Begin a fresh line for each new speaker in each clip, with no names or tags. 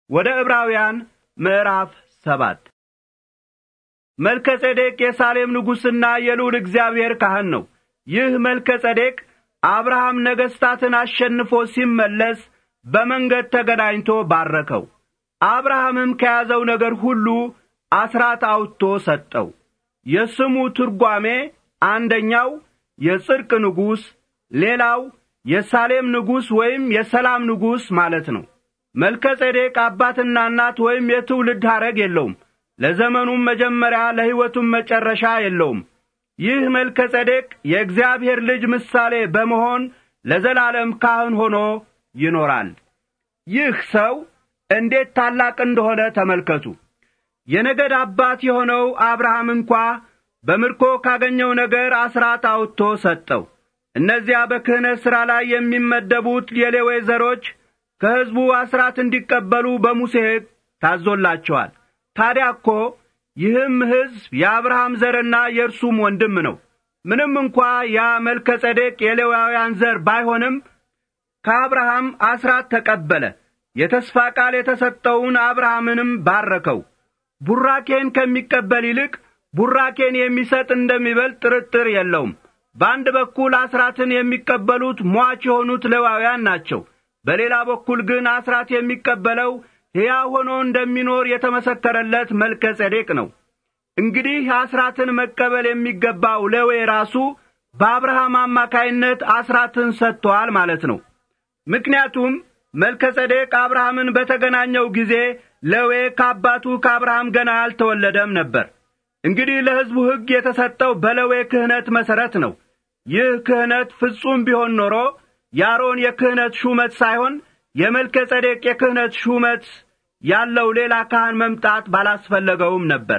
ወደ ዕብራውያን ምዕራፍ 7 መልከጼዴቅ የሳሌም ንጉሥና የልዑል እግዚአብሔር ካህን ነው። ይህ መልከጼዴቅ አብርሃም ነገሥታትን አሸንፎ ሲመለስ በመንገድ ተገናኝቶ ባረከው። አብርሃምም ከያዘው ነገር ሁሉ አስራት አውጥቶ ሰጠው። የስሙ ትርጓሜ አንደኛው የጽድቅ ንጉሥ፣ ሌላው የሳሌም ንጉሥ ወይም የሰላም ንጉሥ ማለት ነው። መልከጼዴቅ አባትና እናት ወይም የትውልድ ሐረግ የለውም። ለዘመኑም መጀመሪያ ለሕይወቱም መጨረሻ የለውም። ይህ መልከጼዴቅ የእግዚአብሔር ልጅ ምሳሌ በመሆን ለዘላለም ካህን ሆኖ ይኖራል። ይህ ሰው እንዴት ታላቅ እንደሆነ ተመልከቱ። የነገድ አባት የሆነው አብርሃም እንኳ በምርኮ ካገኘው ነገር አስራት አውጥቶ ሰጠው። እነዚያ በክህነት ሥራ ላይ የሚመደቡት የሌዊ ዘሮች ከሕዝቡ አስራት እንዲቀበሉ በሙሴ ሕግ ታዞላቸዋል። ታዲያ እኮ ይህም ሕዝብ የአብርሃም ዘርና የእርሱም ወንድም ነው። ምንም እንኳ ያ መልከጼዴቅ የሌዋውያን ዘር ባይሆንም ከአብርሃም አስራት ተቀበለ። የተስፋ ቃል የተሰጠውን አብርሃምንም ባረከው። ቡራኬን ከሚቀበል ይልቅ ቡራኬን የሚሰጥ እንደሚበልጥ ጥርጥር የለውም። በአንድ በኩል አስራትን የሚቀበሉት ሟች የሆኑት ሌዋውያን ናቸው። በሌላ በኩል ግን አስራት የሚቀበለው ሕያው ሆኖ እንደሚኖር የተመሰከረለት መልከጼዴቅ ነው። እንግዲህ አስራትን መቀበል የሚገባው ሌዊ ራሱ በአብርሃም አማካይነት አስራትን ሰጥቷል ማለት ነው። ምክንያቱም መልከጼዴቅ አብርሃምን በተገናኘው ጊዜ ሌዊ ከአባቱ ከአብርሃም ገና አልተወለደም ነበር። እንግዲህ ለሕዝቡ ሕግ የተሰጠው በሌዊ ክህነት መሠረት ነው። ይህ ክህነት ፍጹም ቢሆን ኖሮ የአሮን የክህነት ሹመት ሳይሆን የመልከጼዴቅ የክህነት ሹመት ያለው ሌላ ካህን መምጣት ባላስፈለገውም ነበር።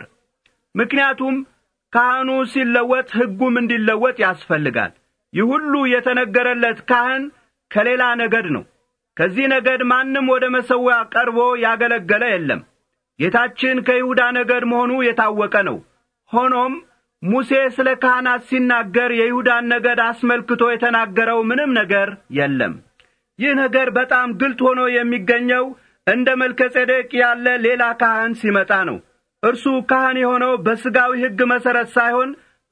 ምክንያቱም ካህኑ ሲለወጥ ሕጉም እንዲለወጥ ያስፈልጋል። ይህ ሁሉ የተነገረለት ካህን ከሌላ ነገድ ነው። ከዚህ ነገድ ማንም ወደ መሠዊያ ቀርቦ ያገለገለ የለም። ጌታችን ከይሁዳ ነገድ መሆኑ የታወቀ ነው። ሆኖም ሙሴ ስለ ካህናት ሲናገር የይሁዳን ነገድ አስመልክቶ የተናገረው ምንም ነገር የለም። ይህ ነገር በጣም ግልጥ ሆኖ የሚገኘው እንደ መልከጼዴቅ ያለ ሌላ ካህን ሲመጣ ነው። እርሱ ካህን የሆነው በሥጋዊ ሕግ መሠረት ሳይሆን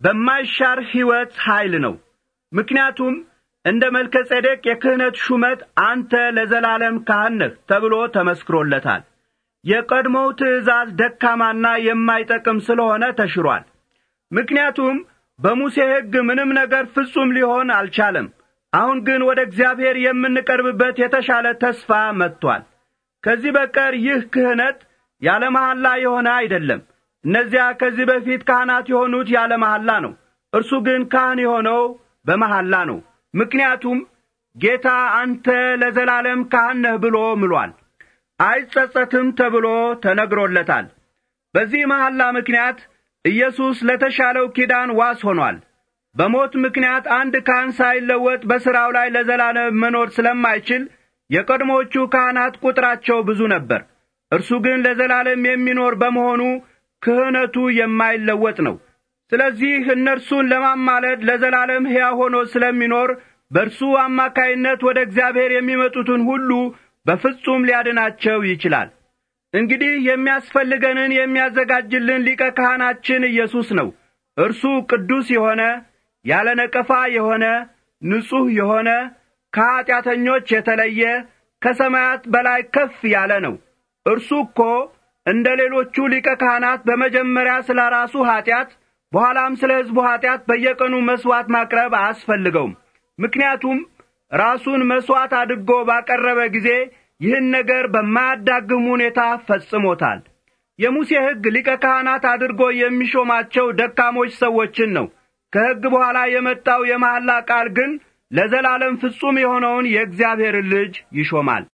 በማይሻር ሕይወት ኃይል ነው። ምክንያቱም እንደ መልከጼዴቅ የክህነት ሹመት አንተ ለዘላለም ካህን ነህ ተብሎ ተመስክሮለታል። የቀድሞው ትእዛዝ ደካማና የማይጠቅም ስለሆነ ተሽሯል። ምክንያቱም በሙሴ ሕግ ምንም ነገር ፍጹም ሊሆን አልቻለም። አሁን ግን ወደ እግዚአብሔር የምንቀርብበት የተሻለ ተስፋ መጥቷል። ከዚህ በቀር ይህ ክህነት ያለ መሐላ የሆነ አይደለም። እነዚያ ከዚህ በፊት ካህናት የሆኑት ያለ መሐላ ነው። እርሱ ግን ካህን የሆነው በመሐላ ነው። ምክንያቱም ጌታ አንተ ለዘላለም ካህን ነህ ብሎ ምሏል። አይጸጸትም ተብሎ ተነግሮለታል። በዚህ መሐላ ምክንያት ኢየሱስ ለተሻለው ኪዳን ዋስ ሆኗል። በሞት ምክንያት አንድ ካህን ሳይለወጥ በሥራው ላይ ለዘላለም መኖር ስለማይችል የቀድሞቹ ካህናት ቁጥራቸው ብዙ ነበር። እርሱ ግን ለዘላለም የሚኖር በመሆኑ ክህነቱ የማይለወጥ ነው። ስለዚህ እነርሱን ለማማለድ ለዘላለም ሕያው ሆኖ ስለሚኖር በእርሱ አማካይነት ወደ እግዚአብሔር የሚመጡትን ሁሉ በፍጹም ሊያድናቸው ይችላል። እንግዲህ የሚያስፈልገንን የሚያዘጋጅልን ሊቀ ካህናችን ኢየሱስ ነው። እርሱ ቅዱስ የሆነ ያለ ነቀፋ የሆነ ንጹሕ የሆነ ከኀጢአተኞች የተለየ ከሰማያት በላይ ከፍ ያለ ነው። እርሱ እኮ እንደ ሌሎቹ ሊቀ ካህናት በመጀመሪያ ስለ ራሱ ኀጢአት በኋላም ስለ ሕዝቡ ኀጢአት በየቀኑ መሥዋዕት ማቅረብ አያስፈልገውም። ምክንያቱም ራሱን መሥዋዕት አድርጎ ባቀረበ ጊዜ ይህን ነገር በማያዳግም ሁኔታ ፈጽሞታል። የሙሴ ሕግ ሊቀ ካህናት አድርጎ የሚሾማቸው ደካሞች ሰዎችን ነው። ከሕግ በኋላ የመጣው የመሐላ ቃል ግን ለዘላለም ፍጹም የሆነውን የእግዚአብሔር ልጅ ይሾማል።